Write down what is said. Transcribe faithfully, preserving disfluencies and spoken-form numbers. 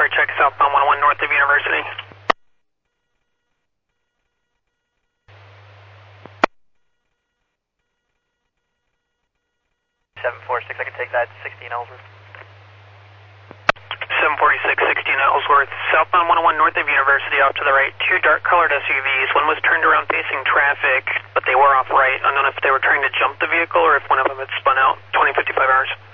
check southbound one oh one north of University. seven forty-six, I can take that, sixteen Ellsworth. seven forty-six, sixteen Ellsworth, southbound one oh one north of University, off to the right. Two dark colored S U Vs. One was turned around facing traffic, but they were off right. Unknown if they were trying to jump the vehicle or if one of them had spun out. twenty fifty-five hours.